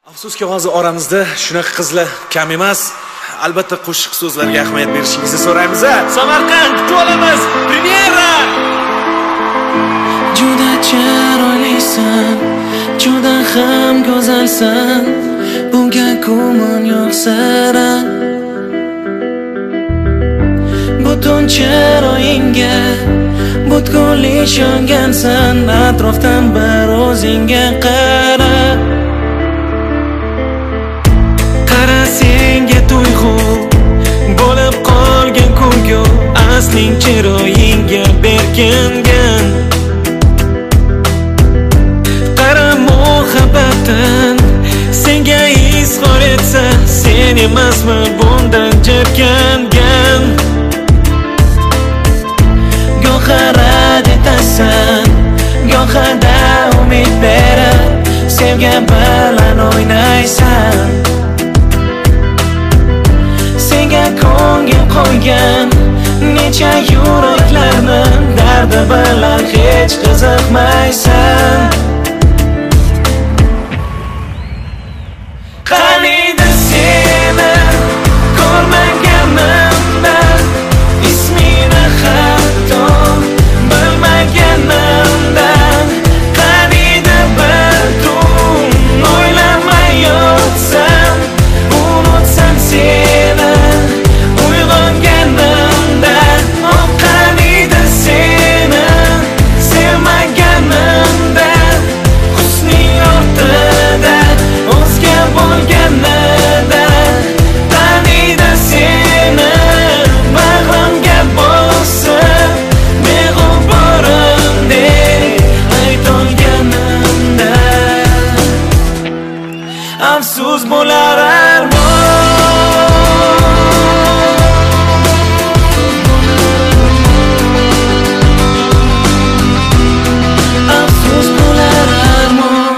Afsuski hozir oramizda shunaqa qizlar kam emas. Albatta qo'shiq so'zlarga ahamiyat berishingizni so'raymiz. Samarqand kutib olamiz. Premyera. Juda chiroylisan, juda ham go'zalsan. Bunga ko'min yo'q sira. Butun chiroyingga butkul ishongansan. Atrofdan bir o'zingga qara. Senga tuyg'u bo'lib qolgan kulgu asling chiroyingga berkingan. Qara muhabbatin senga izhor etsa, sen emasmi bundan jirkangan. Go'ha rad etasan, go'hada umid berib sevgi bilan o'ynaysan. Ko'ngil qo'ygan necha yuraklarni dardi bilan hech qiziqmaysan. Qaniydi seni ko'rmaganimda, ismini hatto bilmaganimdan. Qaniydi bir kun o'ylamay yotsam, unutsam seni afsus bo'lar afsus bo'lar armon.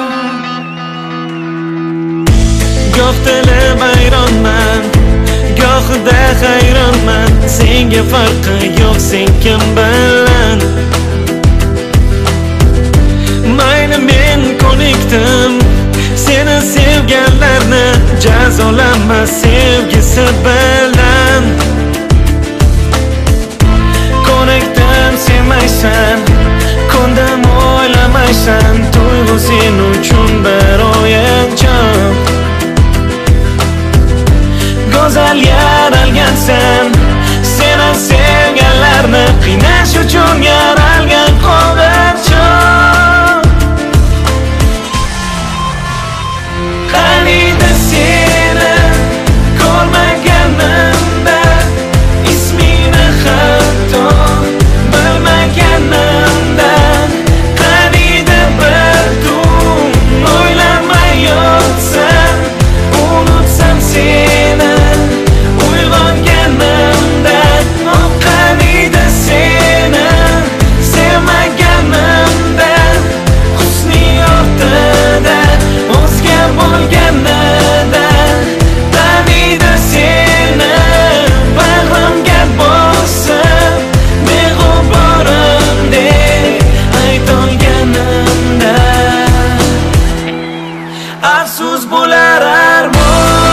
Goh tilib hayronman, gohida hayronman. Senga farqi yo'q, sen kim bilan. Mayli men ko'nikdim seni sevganlarni, jazolanma sevgisi bilan. Ko'nikdim sevmaysan, ko'ndim o'ylamaysan. Tuyg'u sen uchun bir o'yinchoq. Go'zal yaralgansan, seni sevganlarni qiynash uchun yaralgan qo'g'irchoq. Qaniydi seni ko'rmaganimda, ismini hatto bilmaganimdan. Qaniydi bir kun o'ylamay yotsam, unutsam seni uyg'onganimdan. Qaniydi seni sevmaganimdan, husni ortida o'zga bo'lganidan. Qaniydi seni bag'rimga bosib, beg'uborimdek aytolganimdan. Afsus bo'lar armon.